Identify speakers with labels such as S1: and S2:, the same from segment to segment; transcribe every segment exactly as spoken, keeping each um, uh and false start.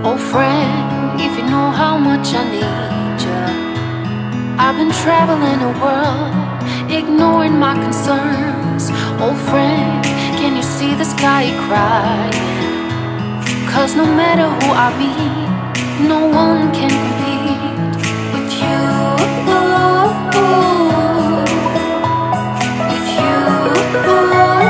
S1: Oh friend, if you know how much I need you. I've been traveling the world, ignoring my concerns. Oh friend, can you see the sky crying? Cause no matter who I meet, no one can compete with you. With you.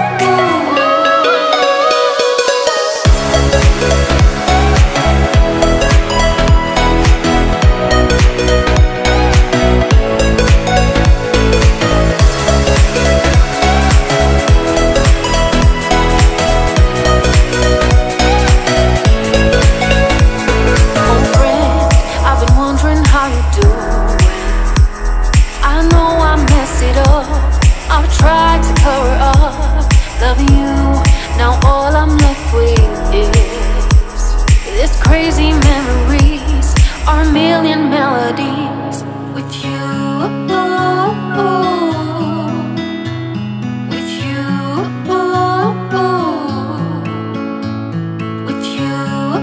S1: I've tried to cover up loving you. Now all I'm left with is this crazy memories, our million melodies with you. With you. With you.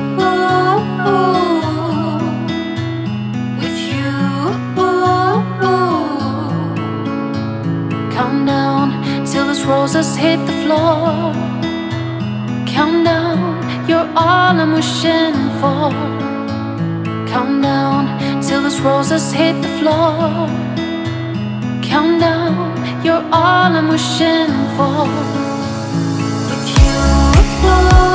S1: With you. Count down till those roses hit the floor. Count down, you're all I'm wishing for. Count down till those roses hit the floor. Count down, you're all I'm wishing for. With you.